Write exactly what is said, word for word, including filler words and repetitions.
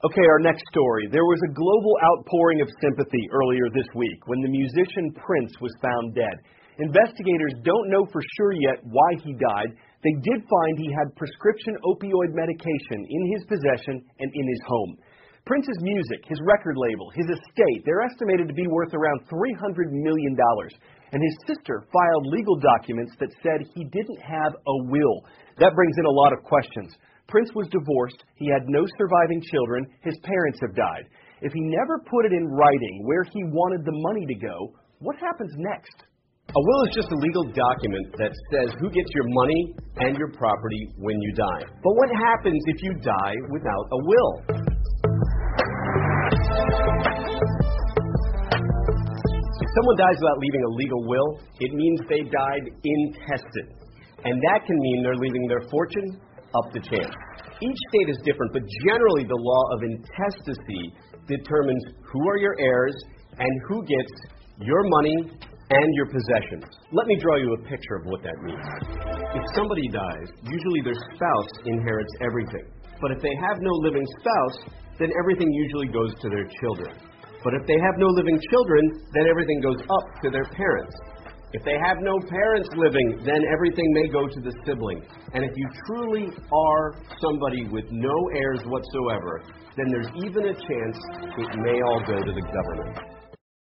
Okay, our next story. There was a global outpouring of sympathy earlier this week when the musician Prince was found dead. Investigators don't know for sure yet why he died. They did find he had prescription opioid medication in his possession and in his home. Prince's music, his record label, his estate, they're estimated to be worth around three hundred million dollars. And his sister filed legal documents that said he didn't have a will. That brings in a lot of questions. Prince was divorced, he had no surviving children, his parents have died. If he never put it in writing where he wanted the money to go, what happens next? A will is just a legal document that says who gets your money and your property when you die. But what happens if you die without a will? If someone dies without leaving a legal will, it means they died intestate. And that can mean they're leaving their fortune up to chance. Each state is different, but generally the law of intestacy determines who are your heirs and who gets your money and your possessions. Let me draw you a picture of what that means. If somebody dies, usually their spouse inherits everything. But if they have no living spouse, then everything usually goes to their children. But if they have no living children, then everything goes up to their parents. If they have no parents living, then everything may go to the sibling. And if you truly are somebody with no heirs whatsoever, then there's even a chance it may all go to the government.